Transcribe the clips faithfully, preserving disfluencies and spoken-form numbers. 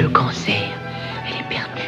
le cancer. Elle est perdue.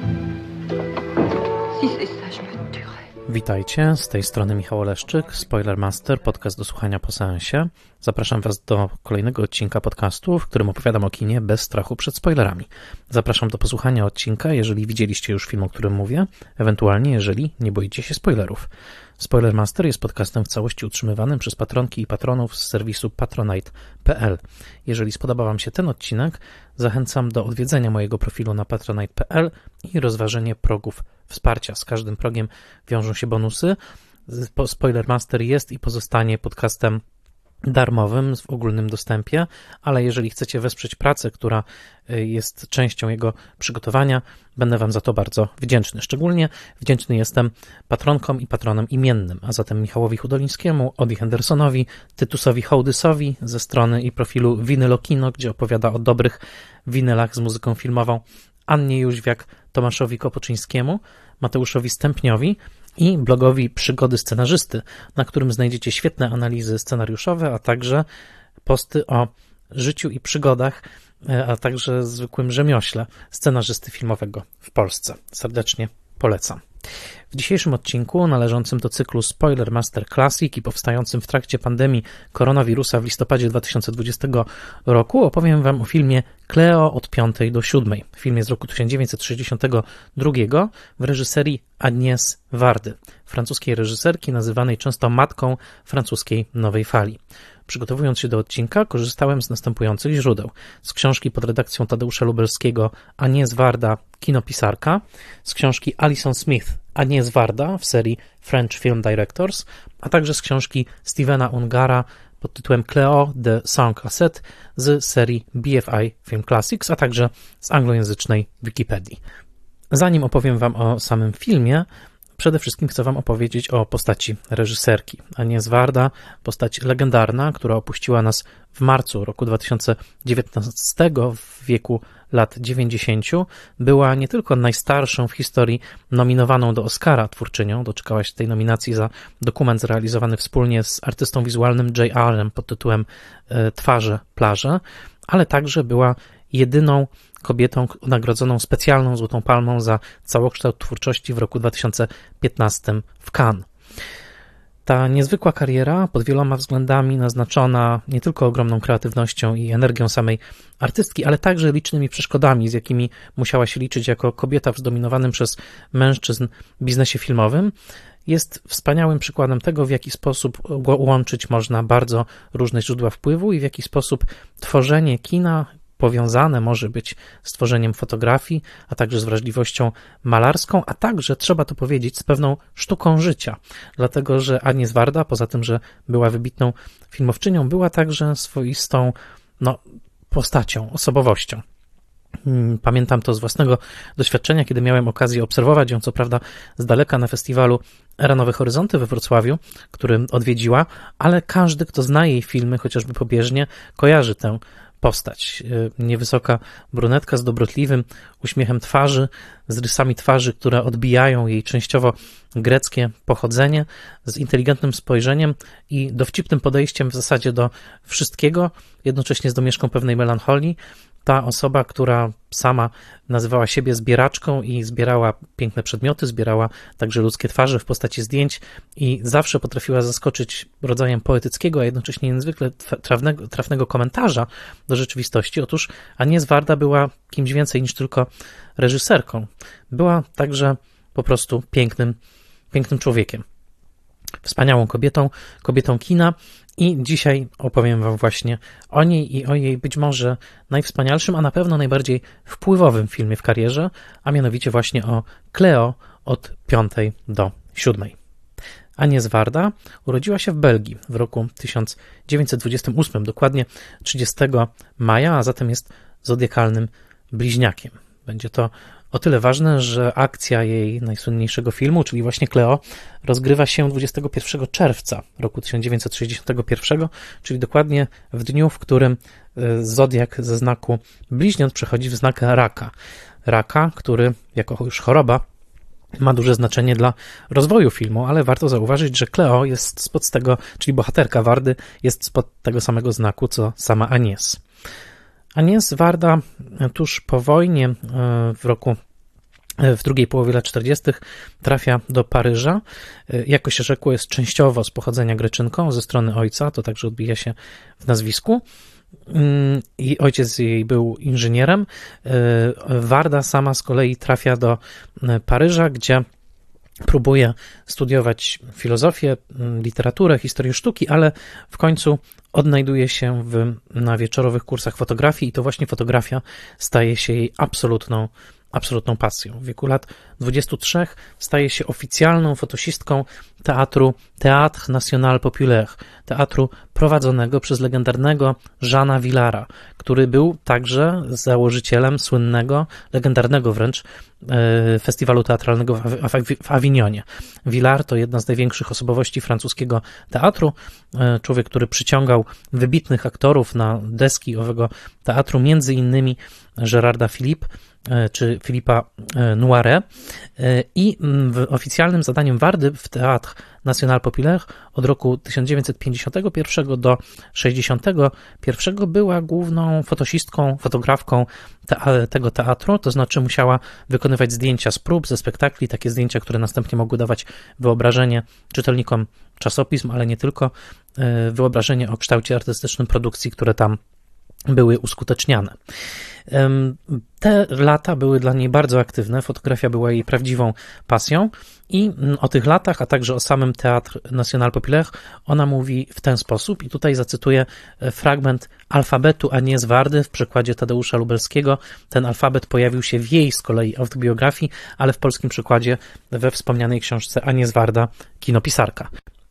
Si c'est ça, je me tuerai. Witajcie, z tej strony Michał Oleszczyk, Spoilermaster, podcast do słuchania po seansie. Zapraszam Was do kolejnego odcinka podcastu, w którym opowiadam o kinie bez strachu przed spoilerami. Zapraszam do posłuchania odcinka, jeżeli widzieliście już film, o którym mówię, ewentualnie jeżeli nie boicie się spoilerów. Spoilermaster jest podcastem w całości utrzymywanym przez patronki i patronów z serwisu patronite kropka p l. Jeżeli spodobał Wam się ten odcinek, zachęcam do odwiedzenia mojego profilu na patronite kropka p l i rozważenie progów wsparcia. Z każdym progiem wiążą się bonusy. Spoilermaster jest i pozostanie podcastem darmowym w ogólnym dostępie, ale jeżeli chcecie wesprzeć pracę, która jest częścią jego przygotowania, będę Wam za to bardzo wdzięczny. Szczególnie wdzięczny jestem patronkom i patronom imiennym, a zatem Michałowi Hudolińskiemu, Odi Hendersonowi, Tytusowi Hołdysowi ze strony i profilu Winylokino, gdzie opowiada o dobrych winylach z muzyką filmową, Annie Jóźwiak, Tomaszowi Kopoczyńskiemu, Mateuszowi Stępniowi i blogowi Przygody Scenarzysty, na którym znajdziecie świetne analizy scenariuszowe, a także posty o życiu i przygodach, a także zwykłym rzemiośle scenarzysty filmowego w Polsce. Serdecznie polecam. W dzisiejszym odcinku, należącym do cyklu Spoilermaster Classic i powstającym w trakcie pandemii koronawirusa w listopadzie dwa tysiące dwudziestego roku, opowiem Wam o filmie Cleo od piątej do siódmej. Filmie z roku tysiąc dziewięćset sześćdziesiątego drugiego w reżyserii Agnès Vardy, francuskiej reżyserki nazywanej często matką francuskiej nowej fali. Przygotowując się do odcinka, korzystałem z następujących źródeł. Z książki pod redakcją Tadeusza Lubelskiego Agnès Varda, kinopisarka, z książki Alison Smith Agnès Varda w serii French Film Directors, a także z książki Stevena Ungara pod tytułem Cleo de Saint-Cassette z serii B F I Film Classics, a także z anglojęzycznej Wikipedii. Zanim opowiem Wam o samym filmie, przede wszystkim chcę Wam opowiedzieć o postaci reżyserki. Agnès Varda, postać legendarna, która opuściła nas w marcu roku dwa tysiące dziewiętnastego w wieku lat dziewięćdziesięciu, była nie tylko najstarszą w historii nominowaną do Oscara twórczynią, doczekała się tej nominacji za dokument zrealizowany wspólnie z artystą wizualnym J R-em pod tytułem Twarze, plaże, ale także była jedyną kobietą nagrodzoną specjalną Złotą Palmą za całokształt twórczości w roku dwa tysiące piętnastym w Cannes. Ta niezwykła kariera, pod wieloma względami naznaczona nie tylko ogromną kreatywnością i energią samej artystki, ale także licznymi przeszkodami, z jakimi musiała się liczyć jako kobieta w zdominowanym przez mężczyzn biznesie filmowym, jest wspaniałym przykładem tego, w jaki sposób łączyć można bardzo różne źródła wpływu i w jaki sposób tworzenie kina powiązane może być z tworzeniem fotografii, a także z wrażliwością malarską, a także, trzeba to powiedzieć, z pewną sztuką życia. Dlatego, że Agnès Varda, poza tym, że była wybitną filmowczynią, była także swoistą no, postacią, osobowością. Pamiętam to z własnego doświadczenia, kiedy miałem okazję obserwować ją, co prawda z daleka na festiwalu Era Nowe Horyzonty we Wrocławiu, który odwiedziła, ale każdy, kto zna jej filmy, chociażby pobieżnie, kojarzy tę postać. Niewysoka brunetka z dobrotliwym uśmiechem twarzy, z rysami twarzy, które odbijają jej częściowo greckie pochodzenie, z inteligentnym spojrzeniem i dowcipnym podejściem w zasadzie do wszystkiego, jednocześnie z domieszką pewnej melancholii. Ta osoba, która sama nazywała siebie zbieraczką i zbierała piękne przedmioty, zbierała także ludzkie twarze w postaci zdjęć i zawsze potrafiła zaskoczyć rodzajem poetyckiego, a jednocześnie niezwykle trafnego, trafnego komentarza do rzeczywistości. Otóż Agnès Varda była kimś więcej niż tylko reżyserką. Była także po prostu pięknym, pięknym człowiekiem. Wspaniałą kobietą, kobietą kina i dzisiaj opowiem Wam właśnie o niej i o jej być może najwspanialszym, a na pewno najbardziej wpływowym filmie w karierze, a mianowicie właśnie o Cleo od piątej do siódmej. Agnès Varda urodziła się w Belgii w roku tysiąc dziewięćset dwudziestym ósmym, dokładnie trzydziestego maja, a zatem jest zodiakalnym bliźniakiem. Będzie to o tyle ważne, że akcja jej najsłynniejszego filmu, czyli właśnie Cleo, rozgrywa się dwudziestego pierwszego czerwca roku tysiąc dziewięćset sześćdziesiątego pierwszego, czyli dokładnie w dniu, w którym zodiak ze znaku bliźniąt przechodzi w znak raka. Raka, który jako już choroba ma duże znaczenie dla rozwoju filmu, ale warto zauważyć, że Cleo jest spod tego, czyli bohaterka Vardy, jest spod tego samego znaku, co sama Agnès. Agnieszka Varda tuż po wojnie w roku w drugiej połowie lat czterdziestych trafia do Paryża. Jako się rzekło, jest częściowo z pochodzenia Greczynką ze strony ojca, to także odbija się w nazwisku. I ojciec jej był inżynierem. Varda sama z kolei trafia do Paryża, gdzie próbuje studiować filozofię, literaturę, historię sztuki, ale w końcu odnajduje się w, na wieczorowych kursach fotografii i to właśnie fotografia staje się jej absolutną absolutną pasją. W wieku lat dwudziestu trzech staje się oficjalną fotosistką teatru Théâtre National Populaire, teatru prowadzonego przez legendarnego Jeana Villara, który był także założycielem słynnego, legendarnego wręcz festiwalu teatralnego w Awinionie. Villard to jedna z największych osobowości francuskiego teatru, człowiek, który przyciągał wybitnych aktorów na deski owego teatru, między innymi Gérarda Philippe czy Philippa Noiret, i oficjalnym zadaniem Vardy w Théâtre National Populaire od roku tysiąc dziewięćset pięćdziesiątego pierwszego do sześćdziesiątego pierwszego była główną fotosistką, fotografką te, tego teatru, to znaczy musiała wykonywać zdjęcia z prób, ze spektakli, takie zdjęcia, które następnie mogły dawać wyobrażenie czytelnikom czasopism, ale nie tylko, wyobrażenie o kształcie artystycznym produkcji, które tam były uskuteczniane. Te lata były dla niej bardzo aktywne, fotografia była jej prawdziwą pasją i o tych latach, a także o samym Théâtre National Populaire ona mówi w ten sposób i tutaj zacytuję fragment alfabetu Agnieszki Vardy w przekładzie Tadeusza Lubelskiego. Ten alfabet pojawił się w jej z kolei autobiografii, ale w polskim przekładzie we wspomnianej książce Agnieszka Varda, kinopisarka.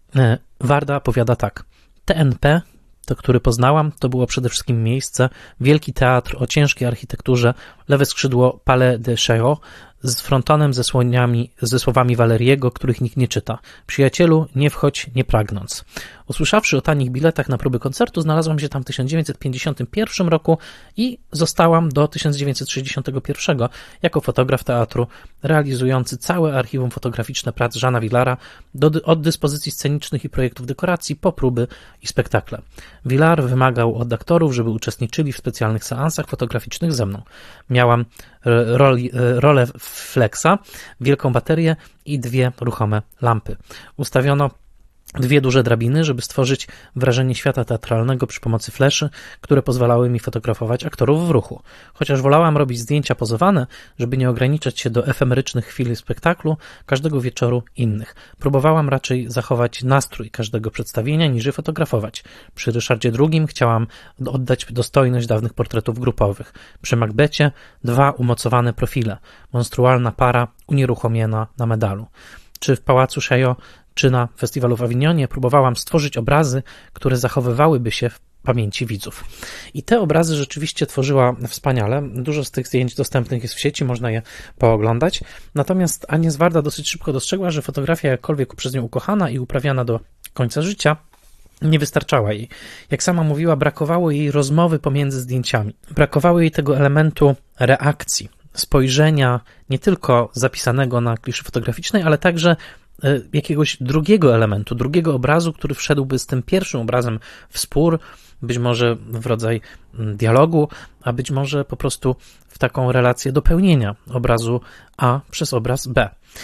Varda powiada tak: T N P, to, który poznałam, to było przede wszystkim miejsce, wielki teatr o ciężkiej architekturze, lewe skrzydło Palais de Chaillot z frontonem ze, słoniami, ze słowami Waleriego, których nikt nie czyta. Przyjacielu, nie wchodź, nie pragnąc. Usłyszawszy o tanich biletach na próby koncertu, znalazłam się tam w tysiąc dziewięćset pięćdziesiątym pierwszym roku i zostałam do tysiąc dziewięćset sześćdziesiątego pierwszego jako fotograf teatru, realizujący całe archiwum fotograficzne prac Jeana Villara do, od dyspozycji scenicznych i projektów dekoracji po próby i spektakle. Villar wymagał od aktorów, żeby uczestniczyli w specjalnych seansach fotograficznych ze mną. Miałam roli, rolę flexa, wielką baterię i dwie ruchome lampy. Ustawiono dwie duże drabiny, żeby stworzyć wrażenie świata teatralnego przy pomocy fleszy, które pozwalały mi fotografować aktorów w ruchu. Chociaż wolałam robić zdjęcia pozowane, żeby nie ograniczać się do efemerycznych chwil spektaklu, każdego wieczoru innych. Próbowałam raczej zachować nastrój każdego przedstawienia, niż je fotografować. Przy Ryszardzie drugim chciałam oddać dostojność dawnych portretów grupowych. Przy Macbecie dwa umocowane profile, monstrualna para unieruchomiona na medalu. Czy w Pałacu Chaillot czy na festiwalu w Awinionie próbowałam stworzyć obrazy, które zachowywałyby się w pamięci widzów. I te obrazy rzeczywiście tworzyła wspaniale. Dużo z tych zdjęć dostępnych jest w sieci, można je pooglądać. Natomiast Agnieszka Varda dosyć szybko dostrzegła, że fotografia, jakkolwiek przez nią ukochana i uprawiana do końca życia, nie wystarczała jej. Jak sama mówiła, brakowało jej rozmowy pomiędzy zdjęciami. Brakowało jej tego elementu reakcji, spojrzenia nie tylko zapisanego na kliszy fotograficznej, ale także jakiegoś drugiego elementu, drugiego obrazu, który wszedłby z tym pierwszym obrazem w spór, być może w rodzaj dialogu, a być może po prostu w taką relację dopełnienia obrazu A przez obraz B.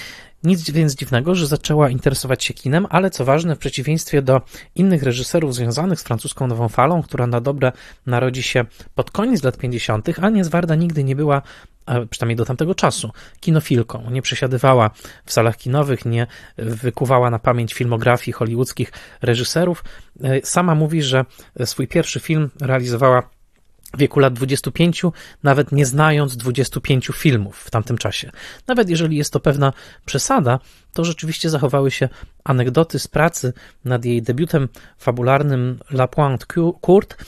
Nic więc dziwnego, że zaczęła interesować się kinem, ale co ważne, w przeciwieństwie do innych reżyserów związanych z francuską nową falą, która na dobre narodzi się pod koniec lat pięćdziesiątych, Agnieszka Varda nigdy nie była, przynajmniej do tamtego czasu, kinofilką. Nie przesiadywała w salach kinowych, nie wykuwała na pamięć filmografii hollywoodzkich reżyserów. Sama mówi, że swój pierwszy film realizowała w wieku lat dwudziestu pięciu, nawet nie znając dwudziestu pięciu filmów w tamtym czasie. Nawet jeżeli jest to pewna przesada, to rzeczywiście zachowały się anegdoty z pracy nad jej debiutem fabularnym La Pointe Courte,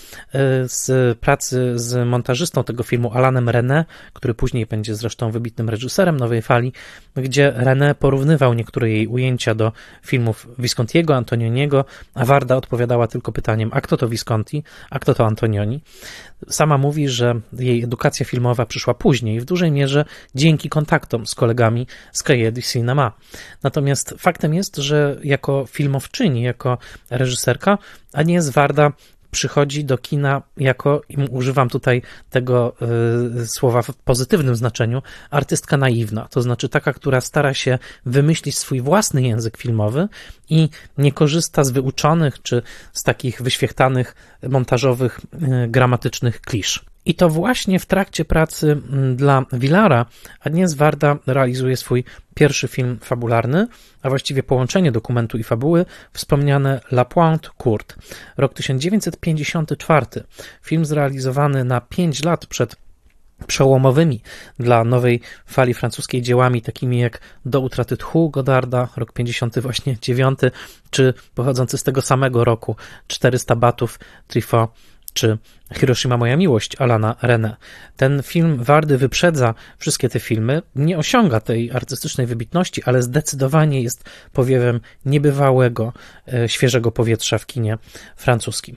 z pracy z montażystą tego filmu Alanem René, który później będzie zresztą wybitnym reżyserem Nowej Fali, gdzie René porównywał niektóre jej ujęcia do filmów Viscontiego, Antonioniego, a Varda odpowiadała tylko pytaniem, a kto to Visconti, a kto to Antonioni. Sama mówi, że jej edukacja filmowa przyszła później, w dużej mierze dzięki kontaktom z kolegami z Cahiers du Cinéma. Natomiast faktem jest, że jako filmowczyni, jako reżyserka Agnieszka Varda przychodzi do kina jako, i używam tutaj tego y, słowa w pozytywnym znaczeniu, artystka naiwna, to znaczy taka, która stara się wymyślić swój własny język filmowy i nie korzysta z wyuczonych czy z takich wyświechtanych montażowych, y, gramatycznych klisz. I to właśnie w trakcie pracy dla Villara Agnès Varda realizuje swój pierwszy film fabularny, a właściwie połączenie dokumentu i fabuły, wspomniane La Pointe Courte. Rok tysiąc dziewięćset pięćdziesiąty czwarty. Film zrealizowany na pięć lat przed przełomowymi dla nowej fali francuskiej dziełami, takimi jak Do utraty tchu Godarda, rok pięćdziesiąty właśnie dziewiąty, czy pochodzący z tego samego roku czterysta batów Truffaut, czy Hiroshima moja miłość Alana René. Ten film Vardy wyprzedza wszystkie te filmy, nie osiąga tej artystycznej wybitności, ale zdecydowanie jest powiewem niebywałego, świeżego powietrza w kinie francuskim.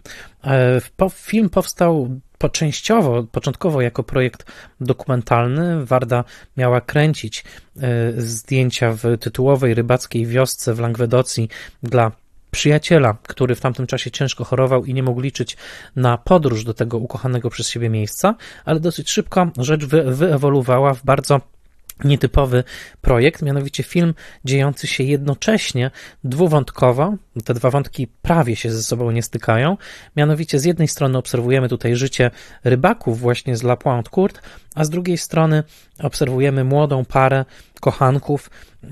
Film powstał częściowo, początkowo jako projekt dokumentalny. Varda miała kręcić zdjęcia w tytułowej rybackiej wiosce w Langwedocji dla przyjaciela, który w tamtym czasie ciężko chorował i nie mógł liczyć na podróż do tego ukochanego przez siebie miejsca, ale dosyć szybko rzecz wy, wyewoluowała w bardzo nietypowy projekt, mianowicie film dziejący się jednocześnie dwuwątkowo. Te dwa wątki prawie się ze sobą nie stykają. Mianowicie z jednej strony obserwujemy tutaj życie rybaków właśnie z La Pointe Courte, a z drugiej strony obserwujemy młodą parę kochanków,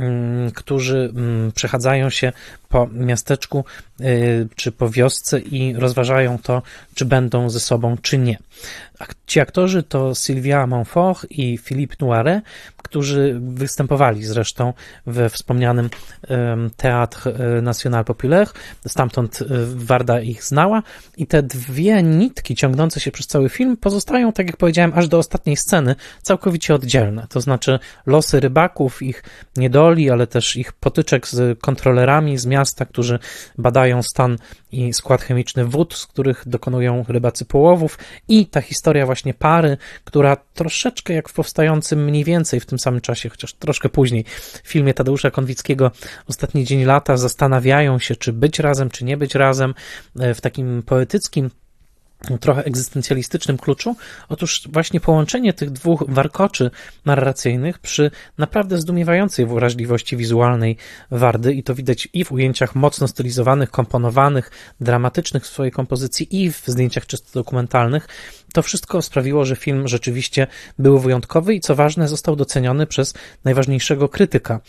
którzy przechadzają się po miasteczku czy po wiosce i rozważają to, czy będą ze sobą, czy nie. Ci aktorzy to Sylvia Montfort i Philippe Noiret, którzy występowali zresztą we wspomnianym Théâtre National Populaire. Stamtąd Varda ich znała i te dwie nitki ciągnące się przez cały film pozostają, tak jak powiedziałem, aż do ostatniej sceny całkowicie oddzielne. To znaczy losy rybaków, ich niedoli, ale też ich potyczek z kontrolerami z miasta, którzy badają stan i skład chemiczny wód, z których dokonują rybacy połowów, i ta historia właśnie pary, która troszeczkę jak w powstającym mniej więcej w tym samym czasie, chociaż troszkę później, w filmie Tadeusza Konwickiego Ostatni dzień lata, zastanawiają się, czy być razem, czy nie być razem, w takim poetyckim, trochę egzystencjalistycznym kluczu. Otóż właśnie połączenie tych dwóch warkoczy narracyjnych przy naprawdę zdumiewającej wrażliwości wizualnej Vardy, i to widać i w ujęciach mocno stylizowanych, komponowanych, dramatycznych w swojej kompozycji, i w zdjęciach czysto dokumentalnych, to wszystko sprawiło, że film rzeczywiście był wyjątkowy i co ważne, został doceniony przez najważniejszego krytyka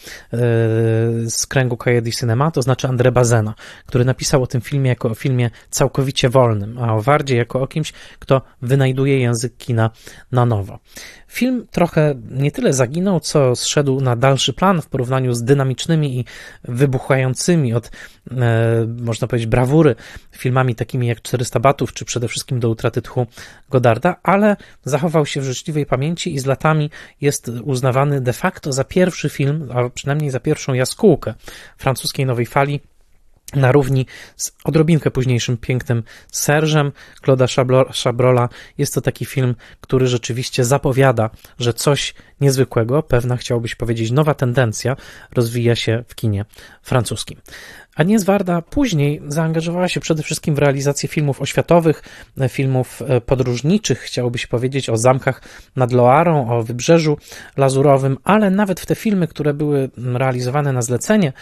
z kręgu Cahiers du Cinéma, to znaczy André Bazena, który napisał o tym filmie jako o filmie całkowicie wolnym, a o Vardzie jako o kimś, kto wynajduje język kina na nowo. Film trochę nie tyle zaginął, co zszedł na dalszy plan w porównaniu z dynamicznymi i wybuchającymi od, e, można powiedzieć, brawury filmami takimi jak czterysta batów, czy przede wszystkim Do utraty tchu Godarda, ale zachował się w życzliwej pamięci i z latami jest uznawany de facto za pierwszy film, a przynajmniej za pierwszą jaskółkę francuskiej nowej fali, na równi z odrobinkę późniejszym Pięknym Serżem Claude'a Chabrola. Jest to taki film, który rzeczywiście zapowiada, że coś niezwykłego, pewna, chciałbyś powiedzieć, nowa tendencja rozwija się w kinie francuskim. Agnès Varda później zaangażowała się przede wszystkim w realizację filmów oświatowych, filmów podróżniczych, chciałoby się powiedzieć o zamkach nad Loarą, o Wybrzeżu Lazurowym, ale nawet w te filmy, które były realizowane na zlecenie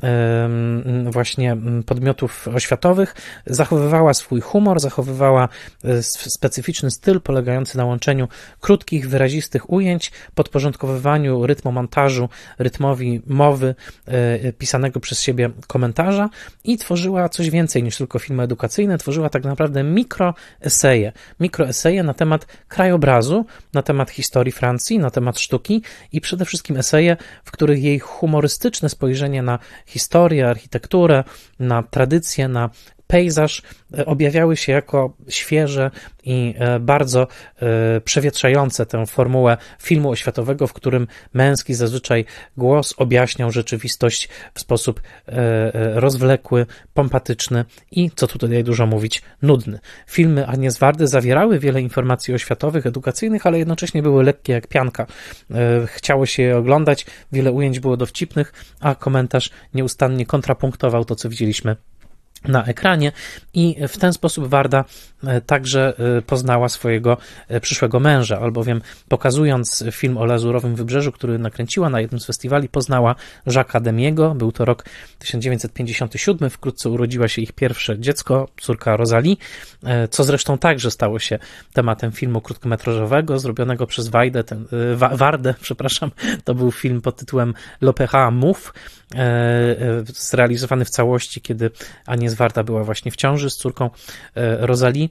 właśnie podmiotów oświatowych, zachowywała swój humor, zachowywała specyficzny styl polegający na łączeniu krótkich, wyrazistych ujęć, podporządkowywaniu rytmu montażu, rytmowi mowy, pisanego przez siebie komentarza, i tworzyła coś więcej niż tylko filmy edukacyjne, tworzyła tak naprawdę mikroeseje, mikroeseje na temat krajobrazu, na temat historii Francji, na temat sztuki i przede wszystkim eseje, w których jej humorystyczne spojrzenie na historię, architekturę, na tradycję, na pejzaż objawiały się jako świeże i bardzo przewietrzające tę formułę filmu oświatowego, w którym męski zazwyczaj głos objaśniał rzeczywistość w sposób rozwlekły, pompatyczny i, co tutaj dużo mówić, nudny. Filmy Agnès Vardy zawierały wiele informacji oświatowych, edukacyjnych, ale jednocześnie były lekkie jak pianka. Chciało się je oglądać, wiele ujęć było dowcipnych, a komentarz nieustannie kontrapunktował to, co widzieliśmy na ekranie i w ten sposób Warda także poznała swojego przyszłego męża, albowiem pokazując film o Lazurowym Wybrzeżu, który nakręciła na jednym z festiwali, poznała Jacques'a Demiego. Był to rok tysiąc dziewięćset pięćdziesiąty siódmy, wkrótce urodziła się ich pierwsze dziecko, córka Rosalie, co zresztą także stało się tematem filmu krótkometrażowego zrobionego przez Wajdę, ten, Wardę, przepraszam, to był film pod tytułem L'Opéra Mouffe, zrealizowany w całości, kiedy Agnieszka Warda była właśnie w ciąży z córką Rosalie,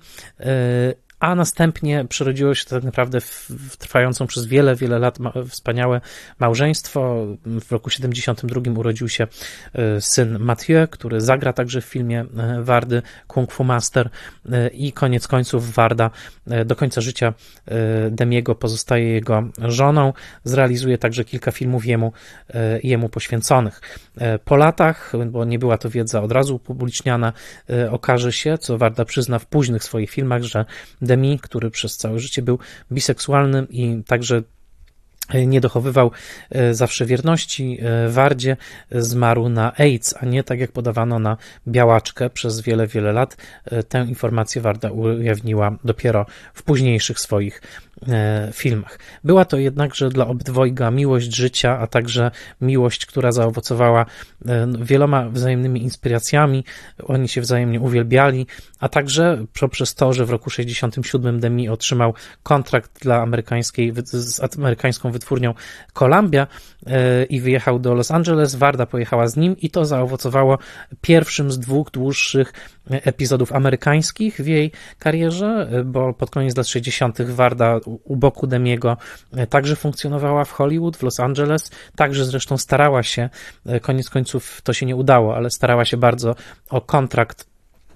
a następnie przerodziło się to tak naprawdę w, w trwającą przez wiele, wiele lat ma, wspaniałe małżeństwo. W roku siedemdziesiątym drugim urodził się syn Mathieu, który zagra także w filmie Wardy Kung Fu Master i koniec końców Warda do końca życia Demiego pozostaje jego żoną. Zrealizuje także kilka filmów jemu, jemu poświęconych. Po latach, bo nie była to wiedza od razu upubliczniana, okaże się, co Warda przyzna w późnych swoich filmach, że Demi, który przez całe życie był biseksualny i także nie dochowywał zawsze wierności Wardzie, zmarł na AIDS, a nie tak jak podawano na białaczkę przez wiele, wiele lat. Tę informację Warda ujawniła dopiero w późniejszych swoich filmach. Była to jednakże dla obydwojga miłość życia, a także miłość, która zaowocowała wieloma wzajemnymi inspiracjami. Oni się wzajemnie uwielbiali, a także poprzez to, że w roku sześćdziesiątym siódmym Demi otrzymał kontrakt dla amerykańskiej, z amerykańską wytwórnią Columbia i wyjechał do Los Angeles. Warda pojechała z nim i to zaowocowało pierwszym z dwóch dłuższych epizodów amerykańskich w jej karierze, bo pod koniec lat sześćdziesiątych Warda u boku Demiego także funkcjonowała w Hollywood, w Los Angeles, także zresztą starała się, koniec końców to się nie udało, ale starała się bardzo o kontrakt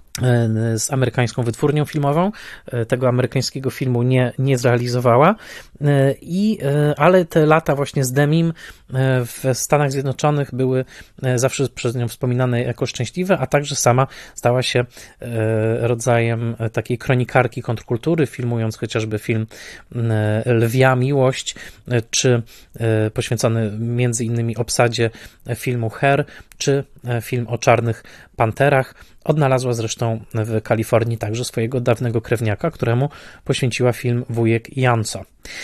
z amerykańską wytwórnią filmową. Tego amerykańskiego filmu nie, nie zrealizowała, I, ale te lata właśnie z Demim w Stanach Zjednoczonych były zawsze przez nią wspominane jako szczęśliwe, a także sama stała się rodzajem takiej kronikarki kontrkultury, filmując chociażby film Lwia Miłość, czy poświęcony między innymi obsadzie filmu Her, czy film o czarnych panterach. Odnalazła zresztą w Kalifornii także swojego dawnego krewniaka, któremu poświęciła film Wujek Janco.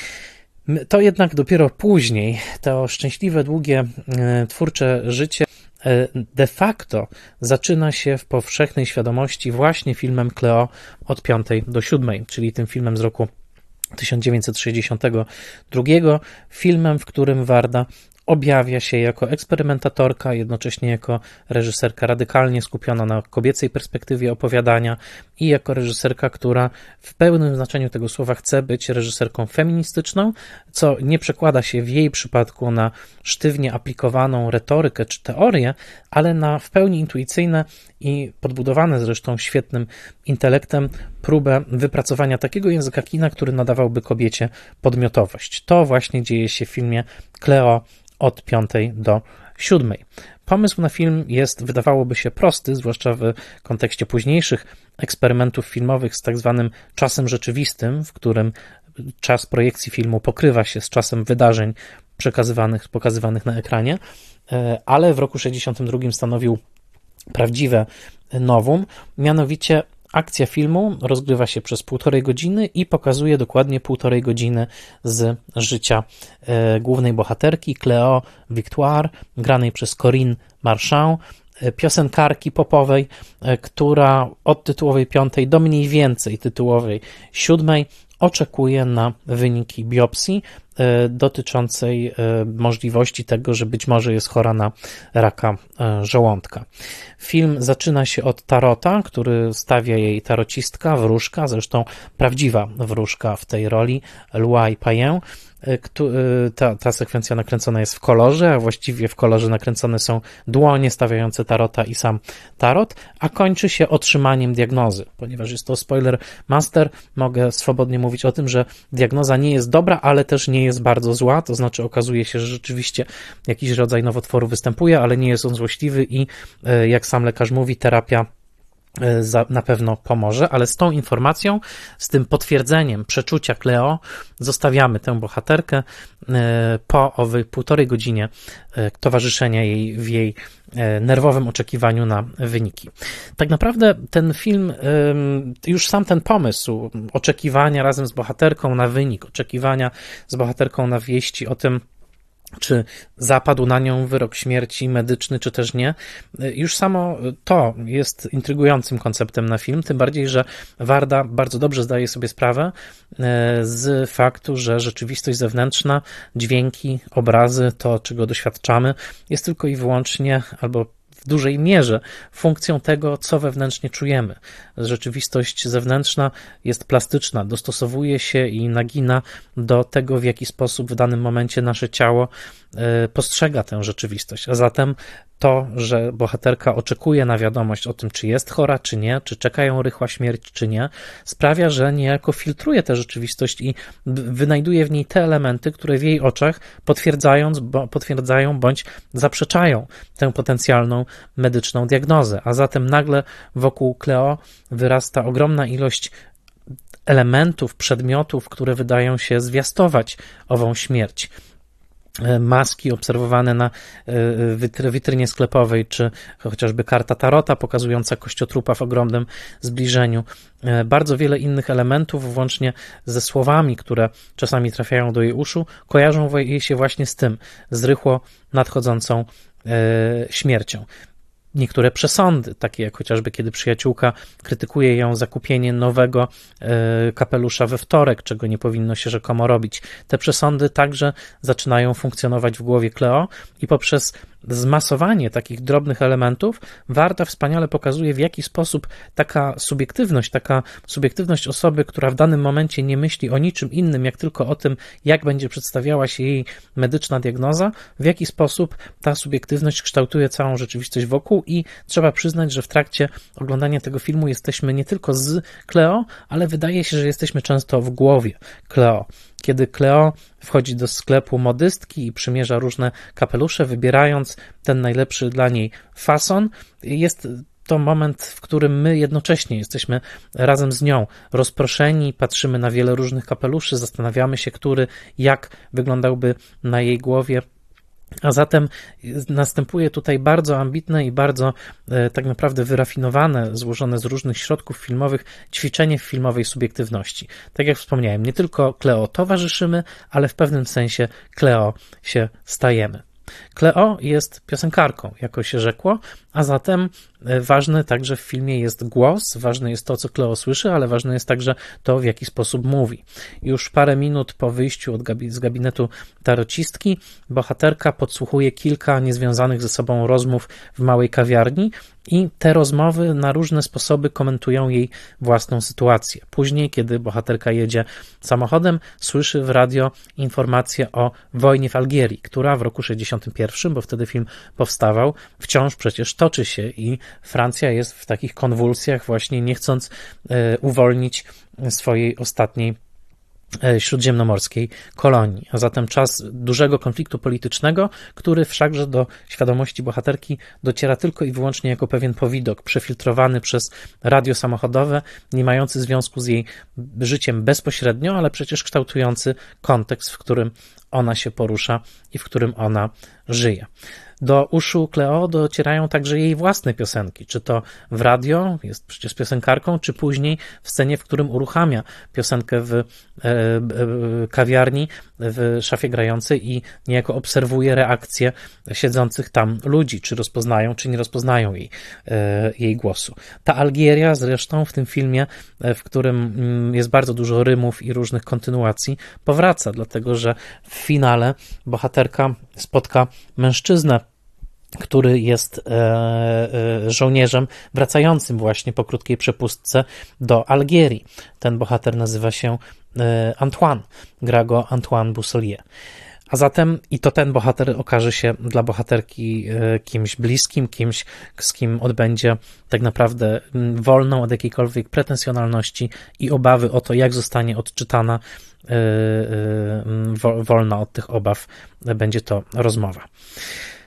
To jednak dopiero później, to szczęśliwe, długie, twórcze życie de facto zaczyna się w powszechnej świadomości właśnie filmem Cleo od piątej do siódmej, czyli tym filmem z roku tysiąc dziewięćset sześćdziesiątego drugiego, filmem, w którym Warda objawia się jako eksperymentatorka, jednocześnie jako reżyserka radykalnie skupiona na kobiecej perspektywie opowiadania i jako reżyserka, która w pełnym znaczeniu tego słowa chce być reżyserką feministyczną, co nie przekłada się w jej przypadku na sztywnie aplikowaną retorykę czy teorię, ale na w pełni intuicyjne i podbudowane zresztą świetnym intelektem próbę wypracowania takiego języka kina, który nadawałby kobiecie podmiotowość. To właśnie dzieje się w filmie Cleo od piątej do siódmej. Pomysł na film jest, wydawałoby się, prosty, zwłaszcza w kontekście późniejszych eksperymentów filmowych z tak zwanym czasem rzeczywistym, w którym czas projekcji filmu pokrywa się z czasem wydarzeń przekazywanych, pokazywanych na ekranie, ale w roku sześćdziesiątym drugim stanowił prawdziwe novum, mianowicie akcja filmu rozgrywa się przez półtorej godziny i pokazuje dokładnie półtorej godziny z życia e, głównej bohaterki Cleo Victoire, granej przez Corinne Marchand, e, piosenkarki popowej, e, która od tytułowej piątej do mniej więcej tytułowej siódmej oczekuje na wyniki biopsji e, dotyczącej e, możliwości tego, że być może jest chora na raka e, żołądka. Film zaczyna się od tarota, który stawia jej tarocistka, wróżka, zresztą prawdziwa wróżka w tej roli, Luai Payen. Ta, ta sekwencja nakręcona jest w kolorze, a właściwie w kolorze nakręcone są dłonie stawiające tarota i sam tarot, a kończy się otrzymaniem diagnozy. Ponieważ jest to spoiler master, mogę swobodnie mówić o tym, że diagnoza nie jest dobra, ale też nie jest bardzo zła, to znaczy okazuje się, że rzeczywiście jakiś rodzaj nowotworu występuje, ale nie jest on złośliwy i jak sam lekarz mówi, terapia na pewno pomoże, ale z tą informacją, z tym potwierdzeniem przeczucia Cleo zostawiamy tę bohaterkę po owej półtorej godzinie towarzyszenia jej w jej nerwowym oczekiwaniu na wyniki. Tak naprawdę ten film, już sam ten pomysł oczekiwania razem z bohaterką na wynik, oczekiwania z bohaterką na wieści o tym, czy zapadł na nią wyrok śmierci medyczny, czy też nie. Już samo to jest intrygującym konceptem na film, tym bardziej, że Warda bardzo dobrze zdaje sobie sprawę z faktu, że rzeczywistość zewnętrzna, dźwięki, obrazy, to czego doświadczamy, jest tylko i wyłącznie, albo w dużej mierze funkcją tego, co wewnętrznie czujemy. Rzeczywistość zewnętrzna jest plastyczna, dostosowuje się i nagina do tego, w jaki sposób w danym momencie nasze ciało postrzega tę rzeczywistość. A zatem to, że bohaterka oczekuje na wiadomość o tym, czy jest chora, czy nie, czy czeka ją rychła śmierć, czy nie, sprawia, że niejako filtruje tę rzeczywistość i wynajduje w niej te elementy, które w jej oczach potwierdzając, bo, potwierdzają bądź zaprzeczają tę potencjalną medyczną diagnozę. A zatem nagle wokół Cleo wyrasta ogromna ilość elementów, przedmiotów, które wydają się zwiastować ową śmierć. Maski obserwowane na witrynie sklepowej, czy chociażby karta tarota pokazująca kościotrupa w ogromnym zbliżeniu. Bardzo wiele innych elementów, włącznie ze słowami, które czasami trafiają do jej uszu, kojarzą jej się właśnie z tym, z rychło nadchodzącą śmiercią. Niektóre przesądy, takie jak chociażby kiedy przyjaciółka krytykuje ją za kupienie nowego kapelusza we wtorek, czego nie powinno się rzekomo robić. Te przesądy także zaczynają funkcjonować w głowie Cleo i poprzez zmasowanie takich drobnych elementów Warda wspaniale pokazuje, w jaki sposób taka subiektywność, taka subiektywność osoby, która w danym momencie nie myśli o niczym innym, jak tylko o tym, jak będzie przedstawiała się jej medyczna diagnoza, w jaki sposób ta subiektywność kształtuje całą rzeczywistość wokół i trzeba przyznać, że w trakcie oglądania tego filmu jesteśmy nie tylko z Cleo, ale wydaje się, że jesteśmy często w głowie Cleo. Kiedy Cleo wchodzi do sklepu modystki i przymierza różne kapelusze, wybierając ten najlepszy dla niej fason, jest to moment, w którym my jednocześnie jesteśmy razem z nią rozproszeni, patrzymy na wiele różnych kapeluszy, zastanawiamy się, który jak wyglądałby na jej głowie. A zatem następuje tutaj bardzo ambitne i bardzo e, tak naprawdę wyrafinowane, złożone z różnych środków filmowych ćwiczenie w filmowej subiektywności. Tak jak wspomniałem, nie tylko Cleo towarzyszymy, ale w pewnym sensie Cleo się stajemy. Cleo jest piosenkarką, jako się rzekło, a zatem ważny także w filmie jest głos, ważne jest to, co Cleo słyszy, ale ważne jest także to, w jaki sposób mówi. Już parę minut po wyjściu od gabi- z gabinetu tarocistki bohaterka podsłuchuje kilka niezwiązanych ze sobą rozmów w małej kawiarni i te rozmowy na różne sposoby komentują jej własną sytuację. Później, kiedy bohaterka jedzie samochodem, słyszy w radio informację o wojnie w Algierii, która w roku sześćdziesiątym pierwszym, bo wtedy film powstawał, wciąż przecież toczy się i Francja jest w takich konwulsjach właśnie nie chcąc uwolnić swojej ostatniej śródziemnomorskiej kolonii. A zatem czas dużego konfliktu politycznego, który wszakże do świadomości bohaterki dociera tylko i wyłącznie jako pewien powidok, przefiltrowany przez radio samochodowe, nie mający związku z jej życiem bezpośrednio, ale przecież kształtujący kontekst, w którym ona się porusza i w którym ona żyje. Do uszu Cleo docierają także jej własne piosenki, czy to w radio, jest przecież piosenkarką, czy później w scenie, w którym uruchamia piosenkę w e, e, kawiarni, w szafie grającej i niejako obserwuje reakcję siedzących tam ludzi, czy rozpoznają, czy nie rozpoznają jej, e, jej głosu. Ta Algieria zresztą w tym filmie, w którym jest bardzo dużo rymów i różnych kontynuacji, powraca, dlatego że w finale bohaterka spotka mężczyznę, który jest żołnierzem wracającym właśnie po krótkiej przepustce do Algierii. Ten bohater nazywa się Antoine, gra go Antoine Bussolier. A zatem i to ten bohater okaże się dla bohaterki kimś bliskim, kimś, z kim odbędzie tak naprawdę wolną od jakiejkolwiek pretensjonalności i obawy o to, jak zostanie odczytana, wolna od tych obaw będzie to rozmowa.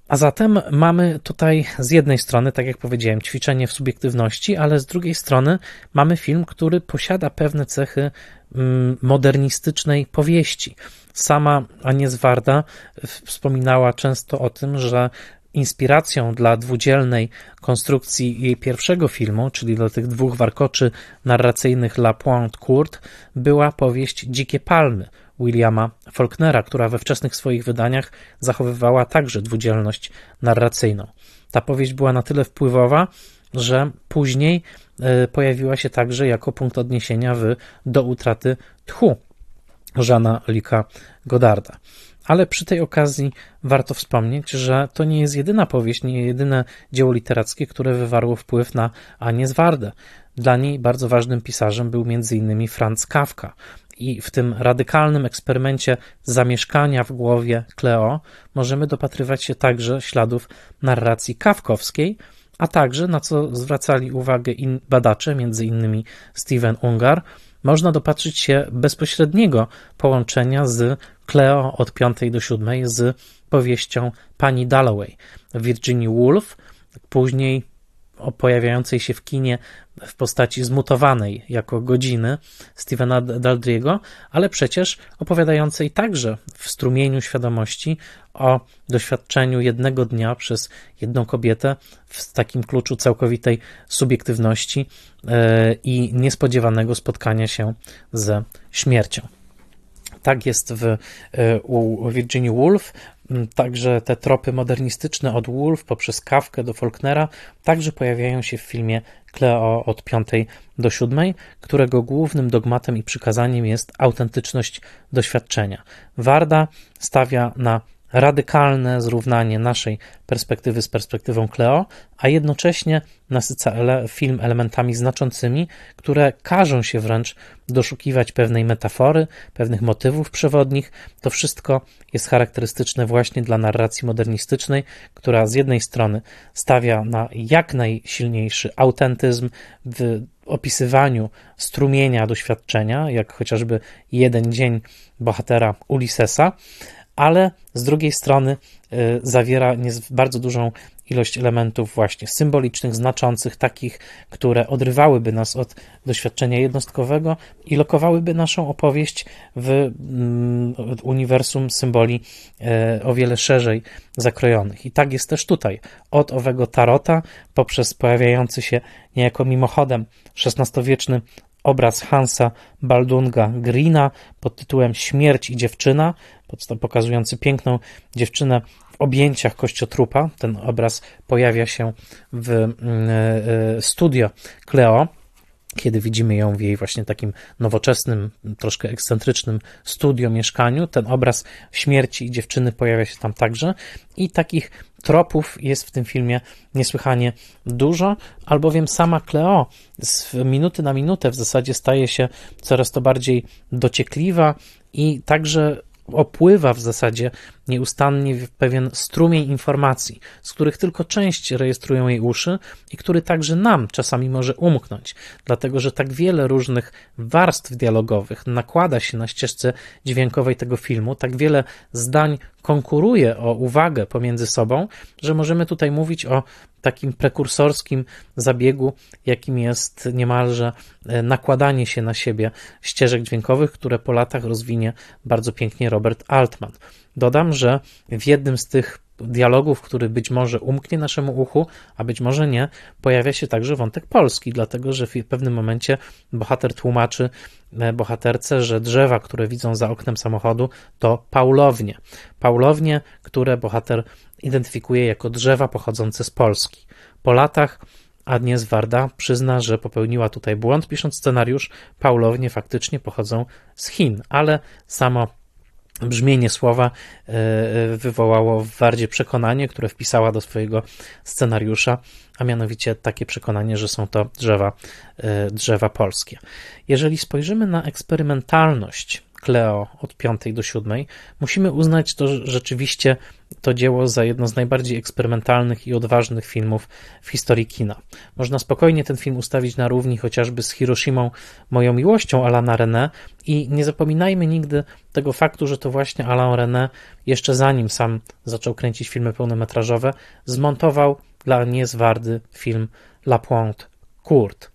A zatem mamy tutaj z jednej strony, tak jak powiedziałem, ćwiczenie w subiektywności, ale z drugiej strony mamy film, który posiada pewne cechy modernistycznej powieści. Sama Agnieszka Varda wspominała często o tym, że inspiracją dla dwudzielnej konstrukcji jej pierwszego filmu, czyli dla tych dwóch warkoczy narracyjnych La Pointe Courte, była powieść Dzikie Palmy Williama Faulknera, która we wczesnych swoich wydaniach zachowywała także dwudzielność narracyjną. Ta powieść była na tyle wpływowa, że później pojawiła się także jako punkt odniesienia w Do utraty tchu Jeana Luca Goddarda. Ale przy tej okazji warto wspomnieć, że to nie jest jedyna powieść, nie jedyne dzieło literackie, które wywarło wpływ na Agnieszkę Vardę. Dla niej bardzo ważnym pisarzem był między innymi Franz Kafka. I w tym radykalnym eksperymencie zamieszkania w głowie Cleo możemy dopatrywać się także śladów narracji kafkowskiej, a także, na co zwracali uwagę in, badacze, między innymi Steven Ungar, można dopatrzyć się bezpośredniego połączenia z Cleo od piątej do siódmej z powieścią pani Dalloway, Virginia Woolf, później pojawiającej się w kinie w postaci zmutowanej jako Godziny Stephena Daldry'ego, ale przecież opowiadającej także w strumieniu świadomości o doświadczeniu jednego dnia przez jedną kobietę w takim kluczu całkowitej subiektywności i niespodziewanego spotkania się ze śmiercią. Tak jest w, u Virginia Woolf, także te tropy modernistyczne od Woolf poprzez Kafkę do Faulknera także pojawiają się w filmie Cleo od piątej do siódmej, którego głównym dogmatem i przykazaniem jest autentyczność doświadczenia. Varda stawia na radykalne zrównanie naszej perspektywy z perspektywą Cleo, a jednocześnie nasyca ele- film elementami znaczącymi, które każą się wręcz doszukiwać pewnej metafory, pewnych motywów przewodnich. To wszystko jest charakterystyczne właśnie dla narracji modernistycznej, która z jednej strony stawia na jak najsilniejszy autentyzm w opisywaniu strumienia doświadczenia, jak chociażby jeden dzień bohatera Ulyssesa, ale z drugiej strony y, zawiera bardzo dużą ilość elementów właśnie symbolicznych, znaczących, takich, które odrywałyby nas od doświadczenia jednostkowego i lokowałyby naszą opowieść w mm, uniwersum symboli y, o wiele szerzej zakrojonych. I tak jest też tutaj. Od owego tarota, poprzez pojawiający się niejako mimochodem szesnastowieczny obraz Hansa Baldunga Greena pod tytułem Śmierć i dziewczyna, pokazujący piękną dziewczynę w objęciach kościotrupa. Ten obraz pojawia się w studio Cleo, kiedy widzimy ją w jej właśnie takim nowoczesnym, troszkę ekscentrycznym studio, mieszkaniu. Ten obraz śmierci i dziewczyny pojawia się tam także i takich tropów jest w tym filmie niesłychanie dużo, albowiem sama Cleo z minuty na minutę w zasadzie staje się coraz to bardziej dociekliwa i także opływa w zasadzie nieustannie w pewien strumień informacji, z których tylko część rejestrują jej uszy i który także nam czasami może umknąć, dlatego że tak wiele różnych warstw dialogowych nakłada się na ścieżce dźwiękowej tego filmu, tak wiele zdań konkuruje o uwagę pomiędzy sobą, że możemy tutaj mówić o takim prekursorskim zabiegu, jakim jest niemalże nakładanie się na siebie ścieżek dźwiękowych, które po latach rozwinie bardzo pięknie Robert Altman. Dodam, że w jednym z tych dialogów, który być może umknie naszemu uchu, a być może nie, pojawia się także wątek polski, dlatego że w pewnym momencie bohater tłumaczy bohaterce, że drzewa, które widzą za oknem samochodu, to paulownie. Paulownie, które bohater identyfikuje jako drzewa pochodzące z Polski. Po latach Agnieszka Varda przyzna, że popełniła tutaj błąd, pisząc scenariusz. Paulownie faktycznie pochodzą z Chin, ale samo brzmienie słowa wywołało w Vardzie przekonanie, które wpisała do swojego scenariusza, a mianowicie takie przekonanie, że są to drzewa, drzewa polskie. Jeżeli spojrzymy na eksperymentalność Cleo od piątej do siódmej, musimy uznać to rzeczywiście to dzieło za jedno z najbardziej eksperymentalnych i odważnych filmów w historii kina. Można spokojnie ten film ustawić na równi chociażby z Hiroshimą, moją miłością Alana René i nie zapominajmy nigdy tego faktu, że to właśnie Alain René, jeszcze zanim sam zaczął kręcić filmy pełnometrażowe, zmontował dla Agnès Vardy film La Pointe Courte.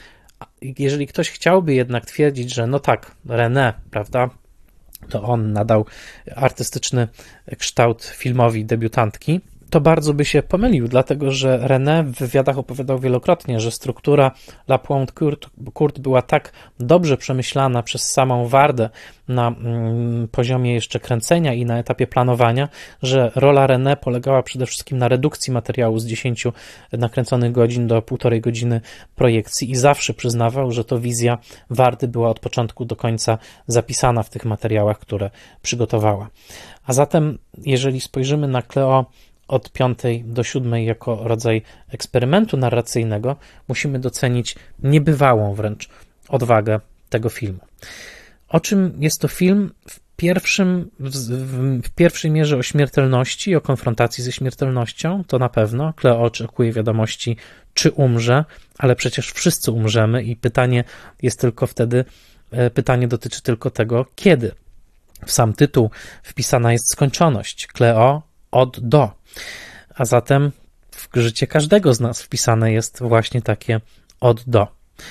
Jeżeli ktoś chciałby jednak twierdzić, że no tak, René, prawda, to on nadał artystyczny kształt filmowi debiutantki, to bardzo by się pomylił, dlatego że René w wywiadach opowiadał wielokrotnie, że struktura La Pointe Courte była tak dobrze przemyślana przez samą Vardę na mm, poziomie jeszcze kręcenia i na etapie planowania, że rola René polegała przede wszystkim na redukcji materiału z dziesięciu nakręconych godzin do półtorej godziny projekcji i zawsze przyznawał, że to wizja Vardy była od początku do końca zapisana w tych materiałach, które przygotowała. A zatem, jeżeli spojrzymy na Cleo od piątej do siódmej jako rodzaj eksperymentu narracyjnego, musimy docenić niebywałą wręcz odwagę tego filmu. O czym jest to film? W, pierwszym, w, w pierwszej mierze o śmiertelności, o konfrontacji ze śmiertelnością, to na pewno. Cleo oczekuje wiadomości, czy umrze, ale przecież wszyscy umrzemy i pytanie jest tylko wtedy, pytanie dotyczy tylko tego, kiedy. W sam tytuł wpisana jest skończoność. Cleo od do. A zatem w życie każdego z nas wpisane jest właśnie takie od do.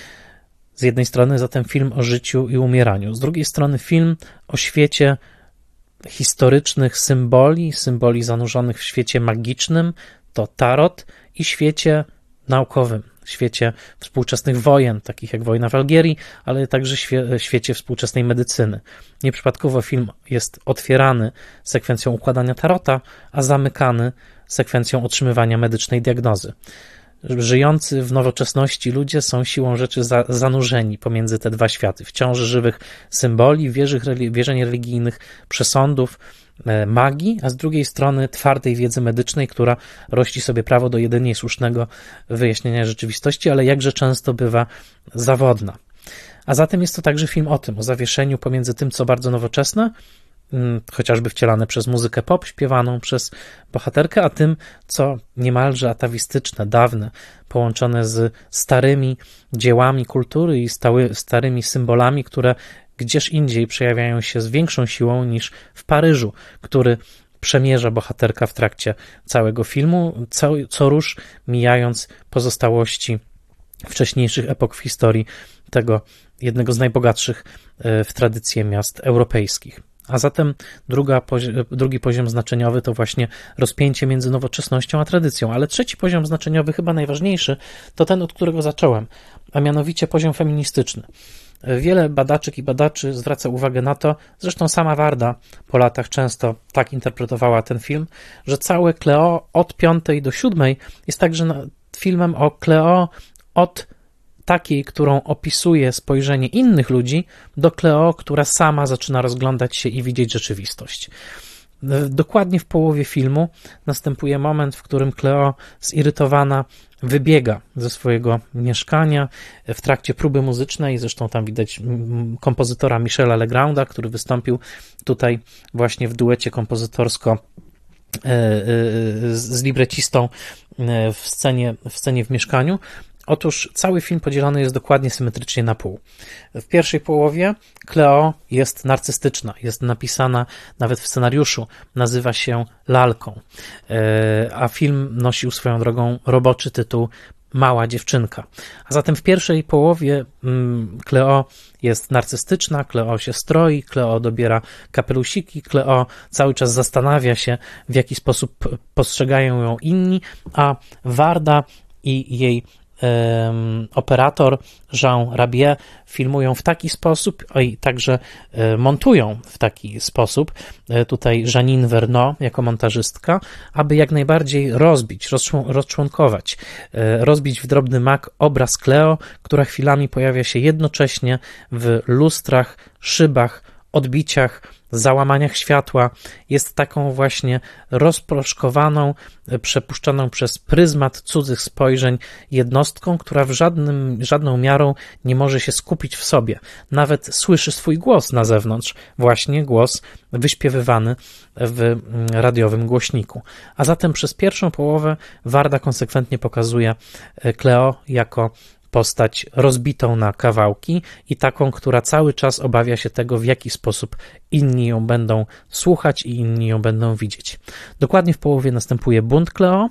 Z jednej strony zatem film o życiu i umieraniu, z drugiej strony film o świecie historycznych symboli, symboli zanurzonych w świecie magicznym, to tarot, i świecie naukowym, świecie współczesnych wojen, takich jak wojna w Algierii, ale także świe- świecie współczesnej medycyny. Nieprzypadkowo film jest otwierany sekwencją układania tarota, a zamykany sekwencją otrzymywania medycznej diagnozy. Żyjący w nowoczesności ludzie są siłą rzeczy za, zanurzeni pomiędzy te dwa światy, wciąż żywych symboli, wierzy, wierzeń religijnych, przesądów, magii, a z drugiej strony twardej wiedzy medycznej, która rości sobie prawo do jedynie słusznego wyjaśnienia rzeczywistości, ale jakże często bywa zawodna. A zatem jest to także film o tym, o zawieszeniu pomiędzy tym, co bardzo nowoczesne, chociażby wcielane przez muzykę pop śpiewaną przez bohaterkę, a tym, co niemalże atawistyczne, dawne, połączone z starymi dziełami kultury i stały, starymi symbolami, które gdzież indziej przejawiają się z większą siłą niż w Paryżu, który przemierza bohaterka w trakcie całego filmu, co, co rusz mijając pozostałości wcześniejszych epok w historii tego jednego z najbogatszych w tradycję miast europejskich. A zatem druga, drugi poziom znaczeniowy to właśnie rozpięcie między nowoczesnością a tradycją, ale trzeci poziom znaczeniowy, chyba najważniejszy, to ten, od którego zacząłem, a mianowicie poziom feministyczny. Wiele badaczek i badaczy zwraca uwagę na to, zresztą sama Varda po latach często tak interpretowała ten film, że całe Cleo od piątej do siódmej jest także filmem o Cleo od takiej, którą opisuje spojrzenie innych ludzi, do Cleo, która sama zaczyna rozglądać się i widzieć rzeczywistość. Dokładnie w połowie filmu następuje moment, w którym Cleo zirytowana wybiega ze swojego mieszkania w trakcie próby muzycznej, zresztą tam widać kompozytora Michela Legranda, który wystąpił tutaj właśnie w duecie kompozytorsko z librecistą w scenie, w scenie w mieszkaniu. Otóż cały film podzielony jest dokładnie symetrycznie na pół. W pierwszej połowie Cleo jest narcystyczna, jest napisana nawet w scenariuszu, nazywa się Lalką, a film nosił swoją drogą roboczy tytuł Mała dziewczynka. A zatem w pierwszej połowie Cleo jest narcystyczna, Cleo się stroi, Cleo dobiera kapelusiki, Cleo cały czas zastanawia się, w jaki sposób postrzegają ją inni, a Varda i jej operator Jean Rabier filmują w taki sposób i także montują w taki sposób, tutaj Janine Verneau jako montażystka, aby jak najbardziej rozbić, rozczłonkować, rozbić w drobny mak obraz Cleo, która chwilami pojawia się jednocześnie w lustrach, szybach, odbiciach załamaniach światła, jest taką właśnie rozproszkowaną, przepuszczoną przez pryzmat cudzych spojrzeń jednostką, która w żadnym, żadną miarą nie może się skupić w sobie. Nawet słyszy swój głos na zewnątrz, właśnie głos wyśpiewywany w radiowym głośniku. A zatem przez pierwszą połowę Warda konsekwentnie pokazuje Cleo jako postać rozbitą na kawałki i taką, która cały czas obawia się tego, w jaki sposób inni ją będą słuchać i inni ją będą widzieć. Dokładnie w połowie następuje bunt Cleo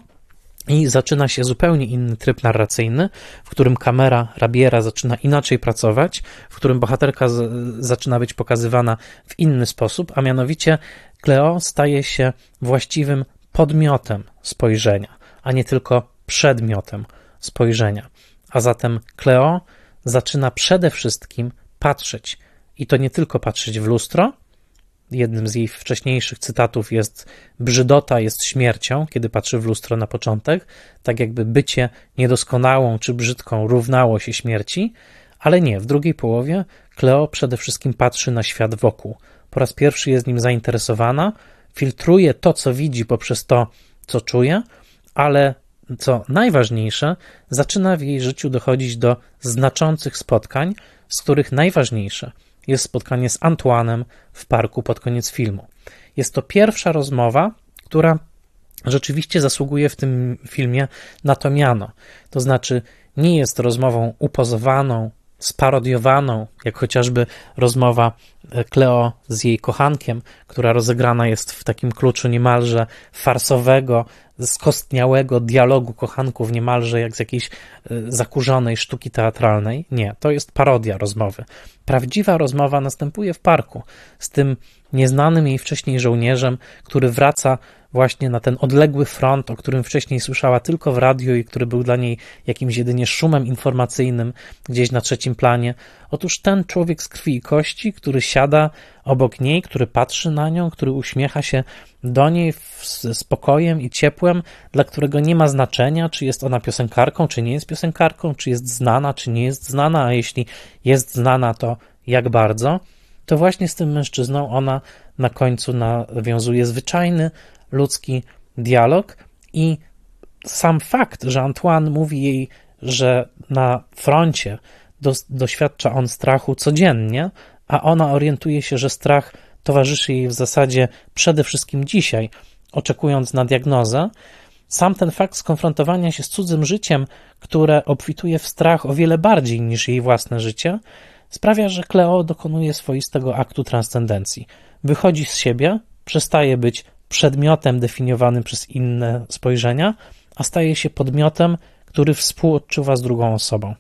i zaczyna się zupełnie inny tryb narracyjny, w którym kamera Rabiera zaczyna inaczej pracować, w którym bohaterka z, zaczyna być pokazywana w inny sposób, a mianowicie Cleo staje się właściwym podmiotem spojrzenia, a nie tylko przedmiotem spojrzenia. A zatem Cleo zaczyna przede wszystkim patrzeć. I to nie tylko patrzeć w lustro. Jednym z jej wcześniejszych cytatów jest: brzydota jest śmiercią, kiedy patrzy w lustro na początek, tak jakby bycie niedoskonałą czy brzydką równało się śmierci, ale nie, w drugiej połowie Cleo przede wszystkim patrzy na świat wokół. Po raz pierwszy jest nim zainteresowana, filtruje to, co widzi poprzez to, co czuje, ale co najważniejsze, zaczyna w jej życiu dochodzić do znaczących spotkań, z których najważniejsze jest spotkanie z Antoine'em w parku pod koniec filmu. Jest to pierwsza rozmowa, która rzeczywiście zasługuje w tym filmie na to miano. To znaczy nie jest rozmową upozowaną, sparodiowaną, jak chociażby rozmowa Cleo z jej kochankiem, która rozegrana jest w takim kluczu niemalże farsowego, skostniałego dialogu kochanków, niemalże jak z jakiejś zakurzonej sztuki teatralnej. Nie, to jest parodia rozmowy. Prawdziwa rozmowa następuje w parku z tym nieznanym jej wcześniej żołnierzem, który wraca właśnie na ten odległy front, o którym wcześniej słyszała tylko w radiu i który był dla niej jakimś jedynie szumem informacyjnym gdzieś na trzecim planie. Otóż ten człowiek z krwi i kości, który siada obok niej, który patrzy na nią, który uśmiecha się do niej z spokojem i ciepłem, dla którego nie ma znaczenia, czy jest ona piosenkarką, czy nie jest piosenkarką, czy jest znana, czy nie jest znana, a jeśli jest znana, to jak bardzo, to właśnie z tym mężczyzną ona na końcu nawiązuje zwyczajny, ludzki dialog i sam fakt, że Antoine mówi jej, że na froncie dos- doświadcza on strachu codziennie, a ona orientuje się, że strach towarzyszy jej w zasadzie przede wszystkim dzisiaj, oczekując na diagnozę, sam ten fakt skonfrontowania się z cudzym życiem, które obfituje w strach o wiele bardziej niż jej własne życie, sprawia, że Cleo dokonuje swoistego aktu transcendencji. Wychodzi z siebie, przestaje być przedmiotem definiowanym przez inne spojrzenia, a staje się podmiotem, który współodczuwa z drugą osobą.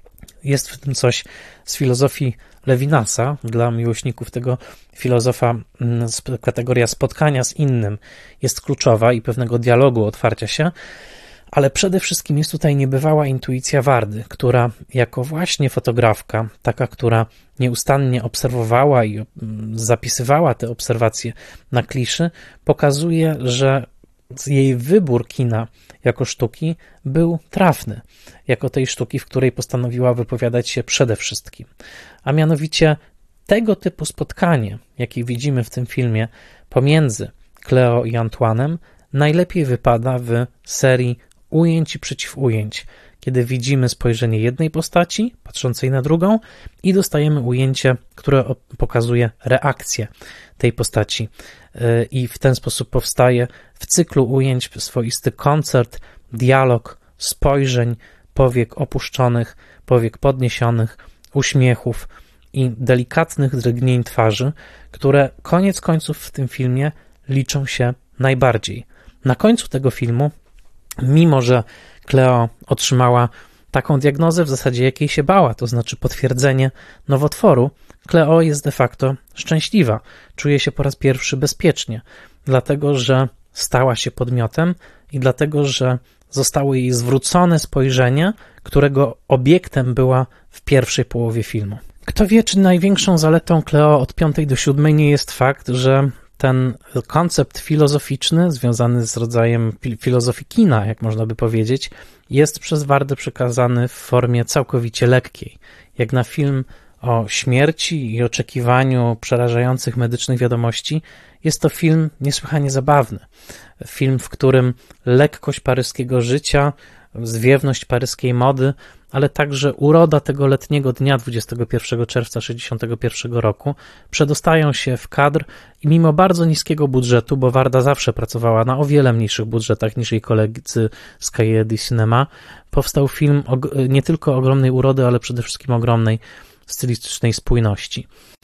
Jest w tym coś z filozofii Levinasa. Dla miłośników tego filozofa kategoria spotkania z innym jest kluczowa i pewnego dialogu, otwarcia się, ale przede wszystkim jest tutaj niebywała intuicja Wardy, która jako właśnie fotografka, taka, która nieustannie obserwowała i zapisywała te obserwacje na kliszy, pokazuje, że jej wybór kina jako sztuki był trafny, jako tej sztuki, w której postanowiła wypowiadać się przede wszystkim. A mianowicie tego typu spotkanie, jakie widzimy w tym filmie pomiędzy Cleo i Antoine'em, najlepiej wypada w serii ujęć i przeciwujęć, kiedy widzimy spojrzenie jednej postaci patrzącej na drugą i dostajemy ujęcie, które pokazuje reakcję tej postaci. I w ten sposób powstaje w cyklu ujęć swoisty koncert, dialog, spojrzeń, powiek opuszczonych, powiek podniesionych, uśmiechów i delikatnych drgnień twarzy, które koniec końców w tym filmie liczą się najbardziej. Na końcu tego filmu, mimo że Cleo otrzymała taką diagnozę w zasadzie jakiej się bała, to znaczy potwierdzenie nowotworu, Cleo jest de facto szczęśliwa, czuje się po raz pierwszy bezpiecznie, dlatego że stała się podmiotem i dlatego, że zostało jej zwrócone spojrzenie, którego obiektem była w pierwszej połowie filmu. Kto wie, czy największą zaletą Cleo od piątej do siódmej nie jest fakt, że ten koncept filozoficzny związany z rodzajem filozofii kina, jak można by powiedzieć, jest przez Wardę przekazany w formie całkowicie lekkiej, jak na film o śmierci i oczekiwaniu przerażających medycznych wiadomości, jest to film niesłychanie zabawny. Film, w którym lekkość paryskiego życia, zwiewność paryskiej mody, ale także uroda tego letniego dnia dwudziestego pierwszego czerwca tysiąc dziewięćset sześćdziesiątego pierwszego roku przedostają się w kadr i mimo bardzo niskiego budżetu, bo Warda zawsze pracowała na o wiele mniejszych budżetach niż jej koledzy z Cahiers du Cinéma, powstał film nie tylko ogromnej urody, ale przede wszystkim ogromnej stylistycznej spójności.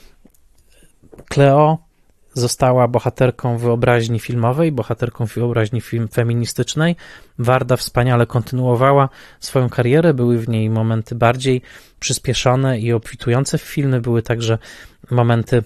Cleo została bohaterką wyobraźni filmowej, bohaterką wyobraźni film feministycznej. Warda wspaniale kontynuowała swoją karierę, były w niej momenty bardziej przyspieszone i obfitujące w filmy, były także momenty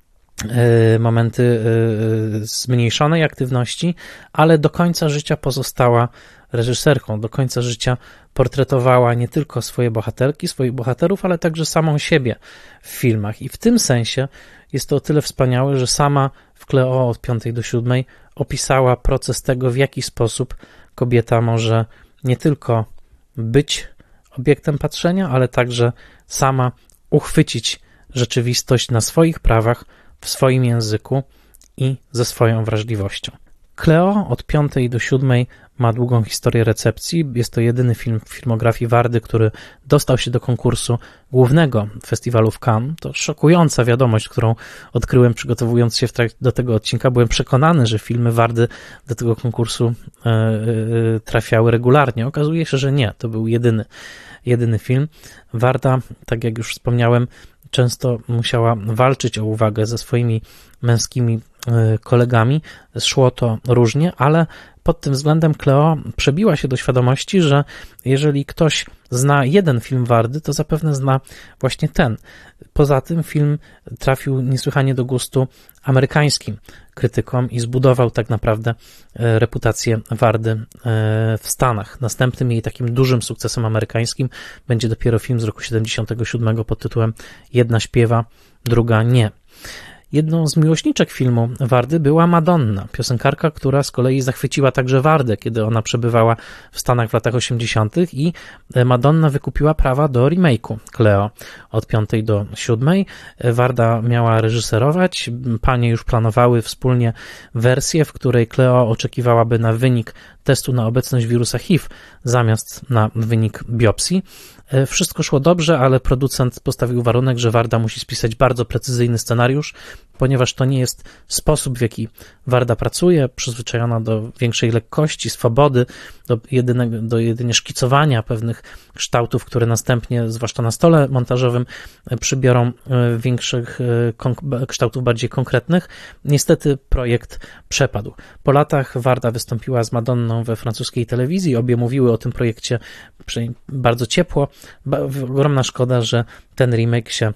momenty zmniejszonej aktywności, ale do końca życia pozostała reżyserką, do końca życia portretowała nie tylko swoje bohaterki, swoich bohaterów, ale także samą siebie w filmach. I w tym sensie jest to o tyle wspaniałe, że sama w Cleo od piątej do siódmej opisała proces tego, w jaki sposób kobieta może nie tylko być obiektem patrzenia, ale także sama uchwycić rzeczywistość na swoich prawach, w swoim języku i ze swoją wrażliwością. Cleo od piątej do siódmej ma długą historię recepcji. Jest to jedyny film w filmografii Wardy, który dostał się do konkursu głównego festiwalu w Cannes. To szokująca wiadomość, którą odkryłem przygotowując się w trak- do tego odcinka. Byłem przekonany, że filmy Wardy do tego konkursu yy, yy, trafiały regularnie. Okazuje się, że nie. To był jedyny, jedyny film. Warda, tak jak już wspomniałem, często musiała walczyć o uwagę ze swoimi męskimi kolegami. Szło to różnie, ale pod tym względem Cleo przebiła się do świadomości, że jeżeli ktoś zna jeden film Wardy, to zapewne zna właśnie ten. Poza tym film trafił niesłychanie do gustu amerykańskim krytykom i zbudował tak naprawdę reputację Wardy w Stanach. Następnym jej takim dużym sukcesem amerykańskim będzie dopiero film z roku siedemdziesiątego siódmego pod tytułem Jedna śpiewa, druga nie. Jedną z miłośniczek filmu Wardy była Madonna, piosenkarka, która z kolei zachwyciła także Wardę, kiedy ona przebywała w Stanach w latach osiemdziesiątych i Madonna wykupiła prawa do remake'u Cleo od piątej do siódmej. Warda miała reżyserować, panie już planowały wspólnie wersję, w której Cleo oczekiwałaby na wynik testu na obecność wirusa H I V zamiast na wynik biopsji. Wszystko szło dobrze, ale producent postawił warunek, że Warda musi spisać bardzo precyzyjny scenariusz, ponieważ to nie jest sposób, w jaki Warda pracuje, przyzwyczajona do większej lekkości, swobody, do, jedynego, do jedynie szkicowania pewnych kształtów, które następnie, zwłaszcza na stole montażowym, przybiorą większych kształtów bardziej konkretnych. Niestety projekt przepadł. Po latach Warda wystąpiła z Madonną we francuskiej telewizji, obie mówiły o tym projekcie bardzo ciepło. Ogromna szkoda, że ten remake się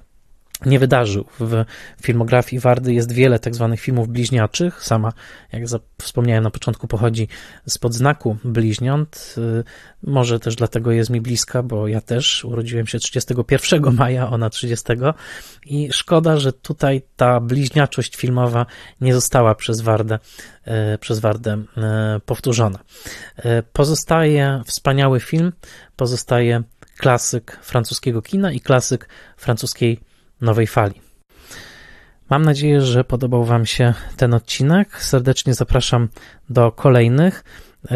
nie wydarzył. W filmografii Wardy jest wiele tak zwanych filmów bliźniaczych. Sama, jak wspomniałem na początku, pochodzi spod znaku bliźniąt. Może też dlatego jest mi bliska, bo ja też urodziłem się trzydziestego pierwszego maja, ona trzydziestego i szkoda, że tutaj ta bliźniaczość filmowa nie została przez Wardę, przez Wardę powtórzona. Pozostaje wspaniały film, pozostaje klasyk francuskiego kina i klasyk francuskiej nowej fali. Mam nadzieję, że podobał Wam się ten odcinek. Serdecznie zapraszam do kolejnych.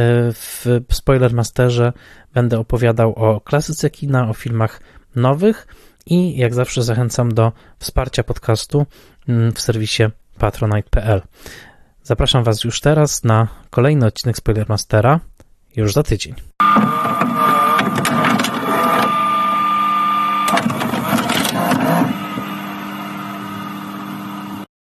W Spoilermasterze będę opowiadał o klasyce kina, o filmach nowych i jak zawsze zachęcam do wsparcia podcastu w serwisie patronite kropka p l. Zapraszam Was już teraz na kolejny odcinek Spoilermastera już za tydzień.